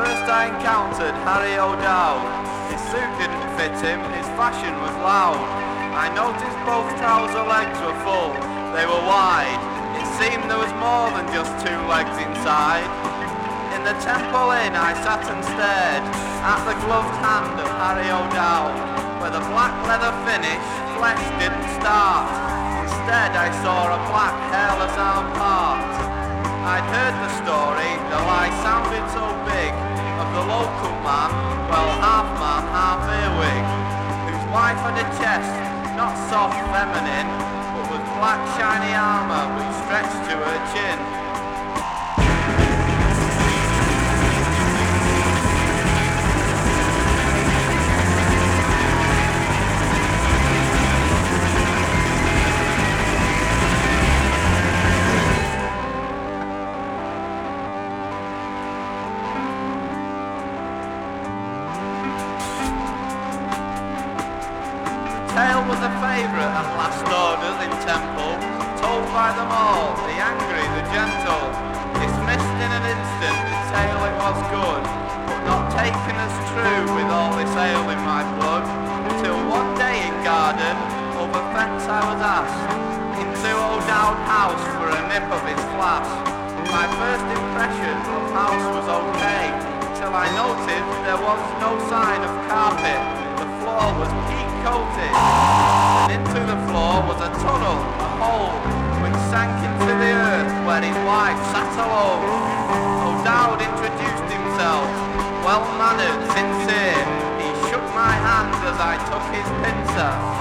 first I encountered Harry O'Dowd. His suit didn't fit him, his fashion was loud. I noticed both trouser legs were full, they were wide. It seemed there was more than just two legs inside. In the Temple Inn I sat and stared at the gloved hand of Harry O'Dowd, where the black leather finish, flesh didn't start. Instead I saw a black hairless arm part. I'd heard the story, the lie sounded so big, of the local man, well half man, half earwig, whose wife had a chest, not soft feminine, but with black shiny armour which stretched to her chin. The tale was a favourite at last orders in Temple, told by them all, the angry, the gentle. Dismissed in an instant, the tale it was good, but not taken as true with all this ale in my blood. Till one day in garden, over fence I was asked, into O'Dowd house for a nip of his flask. My first impression of house was okay, till I noted there was no sign of carpet. The floor was peat coated, and into the floor was a tunnel, a hole, which sank into the earth where his wife sat alone. O'Dowd introduced himself, well-mannered, sincere. He shook my hand as I took his pincer.